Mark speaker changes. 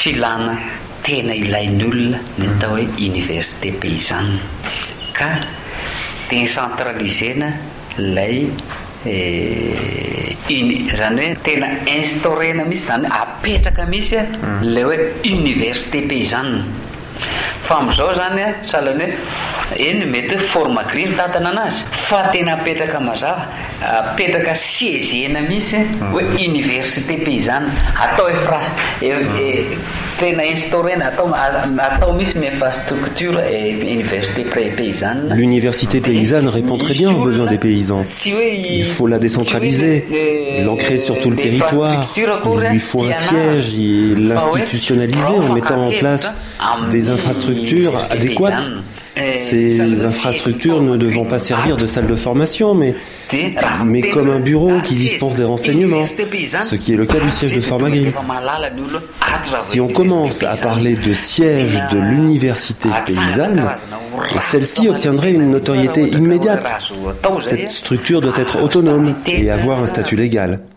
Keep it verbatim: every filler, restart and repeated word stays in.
Speaker 1: filana tena ilain'ny olona ny atao hoe université paysanne ka décentralisena lay iny zany hoe tena instaurena misy zany apetraka misy le hoe université paysanne fa am'izao zany a sahalan'ny hoe eny mety hoe forme gris ny tatana anazy fa tena apetraka mazava apetraka siezena misy hoe université paysanne atao infra tena instaurena atao atao misy ny infrastructure université paysanne.
Speaker 2: L'université paysanne répond très bien aux besoins des paysans. Il faut la décentraliser, l'ancrer sur tout le territoire. Il lui faut un siège et l'institutionnaliser en mettant en place des infrastructures adéquates. Ces infrastructures ne devront pas servir de salle de formation, mais, mais comme un bureau qui dispense des renseignements, ce qui est le cas du siège de Formagril. Si on commence à parler de siège de l'université paysanne, celle-ci obtiendrait une notoriété immédiate. Cette structure doit être autonome et avoir un statut légal.